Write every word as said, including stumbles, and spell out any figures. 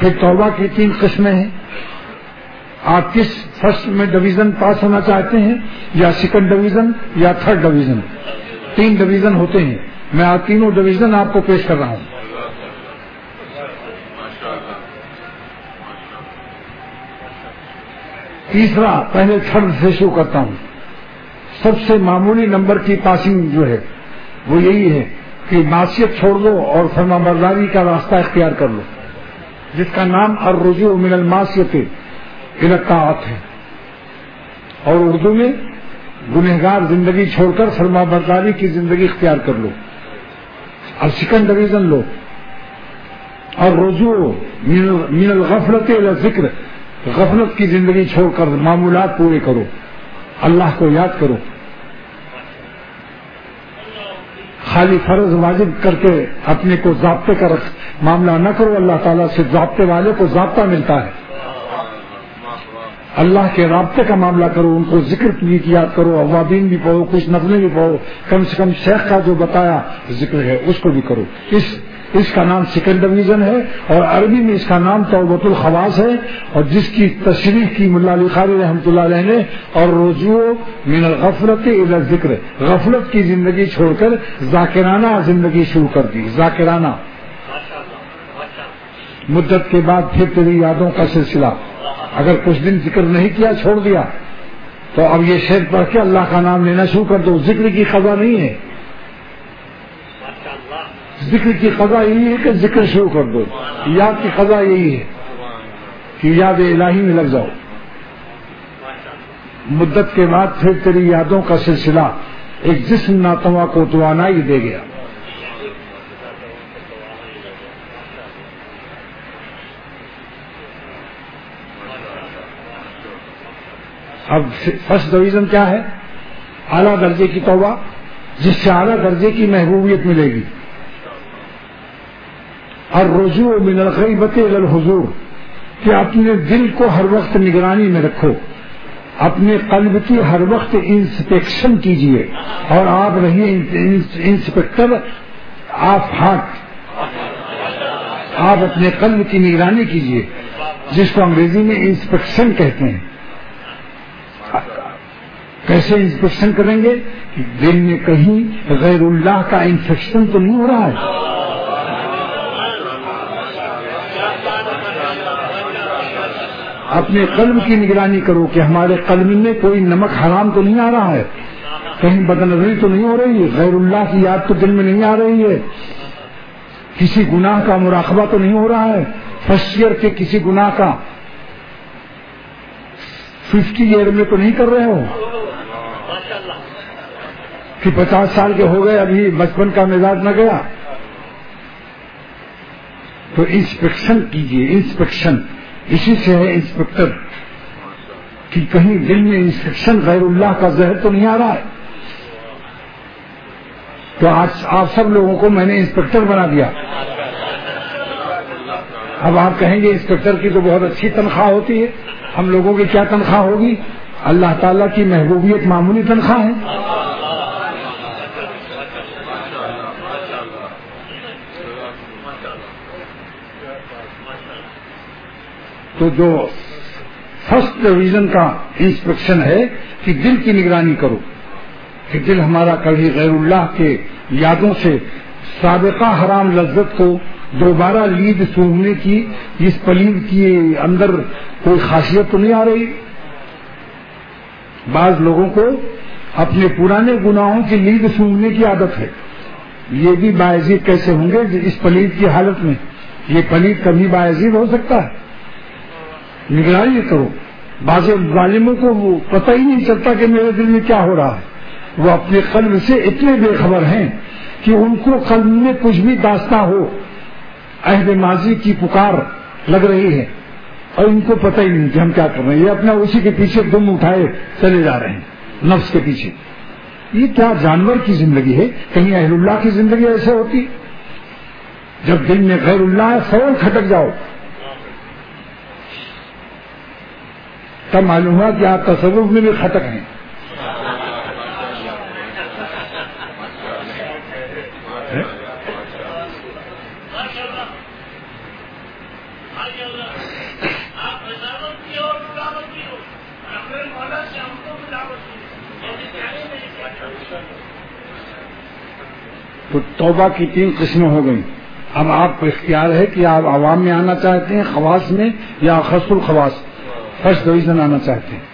کہ توبہ کی تین قسمیں ہیں. آپ کس فرسٹ میں ڈویژن پاس ہونا چاہتے ہیں, یا سیکنڈ ڈویژن یا تھرڈ ڈویژن؟ تین ڈویژن ہوتے ہیں. میں آپ تینوں ڈویژن آپ کو پیش کر رہا ہوں. تیسرا, پہلے تھرڈ سے شروع کرتا ہوں. سب سے معمولی نمبر کی پاسنگ جو ہے وہ یہی ہے کہ معصیت چھوڑ دو اور فرما برداری کا راستہ اختیار کر لو, جس کا نام الرجوع من المعصیت الی الطاعت ہے, اور اردو میں گنہگار زندگی چھوڑ کر فرما برداری کی زندگی اختیار کر لو. اور سیکنڈ ڈویژن لو, اور رجوع من الغفلت الی الذکر, غفلت کی زندگی چھوڑ کر معمولات پورے کرو, اللہ کو یاد کرو. خالی فرض واجب کر کے اپنے کو ضابطے کا معاملہ نہ کرو. اللہ تعالیٰ سے ضابطے والے کو ضابطہ ملتا ہے. اللہ کے رابطے کا معاملہ کرو, ان کو ذکر بھی یاد کرو, اوابین بھی پڑھو, کچھ نفلیں بھی پڑھو, کم سے کم شیخ کا جو بتایا ذکر ہے اس کو بھی کرو. اس اس کا نام سیکنڈ ڈویژن ہے, اور عربی میں اس کا نام توبۃ الخواص ہے, اور جس کی تشریح کی ملا علی قاری رحمۃ اللہ علیہ نے. اور رجوع من الغفلت الی الذکر, غفلت کی زندگی چھوڑ کر ذاکرانہ زندگی شروع کر دی. ذاکرانہ, مدت کے بعد پھر تیری یادوں کا سلسلہ. اگر کچھ دن ذکر نہیں کیا, چھوڑ دیا, تو اب یہ شعر پڑھ کے اللہ کا نام لینا شروع کر دو. ذکر کی قضا نہیں ہے, ذکر کی قضا یہی ہے کہ ذکر شروع کر دو. یاد کی قضا یہی ہے کہ یاد الہی میں لگ جاؤ. مدت کے بعد پھر تیری یادوں کا سلسلہ ایک جسم ناتواں کو توانائی دے گیا. اب فرسٹ ڈویژن کیا ہے؟ اعلیٰ درجے کی توبہ, جس سے اعلیٰ درجے کی محبوبیت ملے گی. اور رجوع من الغیبت الی الحضور, کہ اپنے دل کو ہر وقت نگرانی میں رکھو, اپنے قلب کی ہر وقت انسپیکشن کیجئے. اور آپ رہیے انسپیکٹر آف ہارٹ, آپ اپنے قلب کی نگرانی کیجئے, جس کو انگریزی میں انسپیکشن کہتے ہیں. کیسے انسپیکشن کریں گے؟ دل میں کہیں غیر اللہ کا انفیکشن تو نہیں ہو رہا ہے. اپنے قلب کی نگرانی کرو کہ ہمارے قلب میں کوئی نمک حرام تو نہیں آ رہا ہے, کہیں بدنظری تو نہیں ہو رہی ہے, غیر اللہ کی یاد تو دل میں نہیں آ رہی ہے, کسی گناہ کا مراقبہ تو نہیں ہو رہا ہے, فرسٹ ایئر کے کسی گناہ کا ففٹی ایئر میں تو نہیں کر رہے ہو, کہ پچاس سال کے ہو گئے ابھی بچپن کا مزاج نہ گیا. تو انسپیکشن کیجئے, انسپیکشن اسی سے ہے انسپیکٹر, کہ کہیں دل میں انسپیکشن غیر اللہ کا زہر تو نہیں آ رہا ہے. تو آج آپ سب لوگوں کو میں نے انسپیکٹر بنا دیا. اب آپ کہیں گے انسپیکٹر کی تو بہت اچھی تنخواہ ہوتی ہے, ہم لوگوں کی کیا تنخواہ ہوگی؟ اللہ تعالیٰ کی محبوبیت معمولی تنخواہ ہے. تو جو فرسٹ ڈویژن کا انسپیکشن ہے کہ دل کی نگرانی کرو, کہ دل ہمارا کبھی غیر اللہ کے یادوں سے سابقہ حرام لذت کو دوبارہ لید سونگنے کی اس پلید کی اندر کوئی خاصیت تو نہیں آ رہی. بعض لوگوں کو اپنے پرانے گناہوں کی لید سونگنے کی عادت ہے. یہ بھی باعزید کیسے ہوں گے اس پلید کی حالت میں؟ یہ پلید کبھی باعزید ہو سکتا ہے؟ نگرانی کرو. بعض ظالموں کو وہ پتہ ہی نہیں چلتا کہ میرے دل میں کیا ہو رہا ہے. وہ اپنے قلب سے اتنے بے خبر ہیں کہ ان کو قلب میں کچھ بھی داستہ ہو, عہد ماضی کی پکار لگ رہی ہے, اور ان کو پتہ ہی نہیں کہ ہم کیا کر رہے ہیں. یہ اپنا اسی کے پیچھے دم اٹھائے چلے جا رہے ہیں نفس کے پیچھے. یہ کیا جانور کی زندگی ہے؟ کہیں اہل اللہ کی زندگی ایسے ہوتی؟ جب دل میں غیر اللہ ہے فوراً کھٹک جاؤ. تب معلوم ہوا کہ آپ تصوف میں بھی خطک ہیں. تو توبہ کی تین قسمیں ہو گئیں. اب آپ کو اختیار ہے کہ آپ عوام میں آنا چاہتے ہیں، خواص میں، یا خاص الخواص فرسٹ ڈویژن آنا چاہتے ہیں.